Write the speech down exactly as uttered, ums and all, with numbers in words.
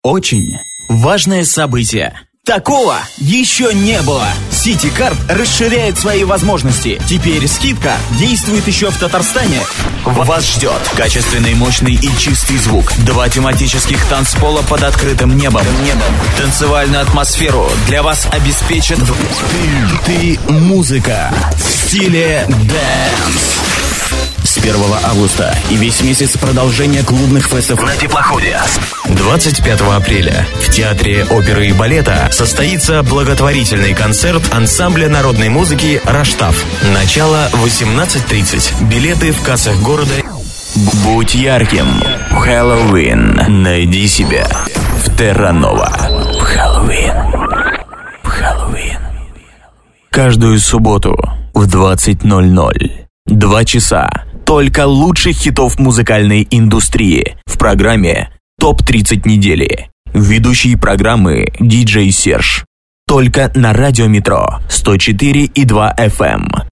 Очень важное событие. Такого еще не было. Ситикард расширяет свои возможности. Теперь скидка действует еще в Татарстане. Вас ждет качественный, мощный и чистый звук. Два тематических танцпола под открытым небом. Танцевальную атмосферу для вас обеспечит ты, ты музыка в стиле дэнс. С первого августа и весь месяц продолжения клубных фестов на теплоходе. двадцать пятого апреля в Театре оперы и балета состоится благотворительный концерт ансамбля народной музыки «Раштав». Начало восемнадцать тридцать. Билеты в кассах города. Будь ярким в Хэллоуин. Найди себя в Терранова. В Хэллоуин. В Хэллоуин. Каждую субботу в двадцать ноль ноль. Два часа только лучших хитов музыкальной индустрии в программе топ тридцать недели. Ведущий программы диджей Серж. Только на радио Метро сто четыре и два эф эм.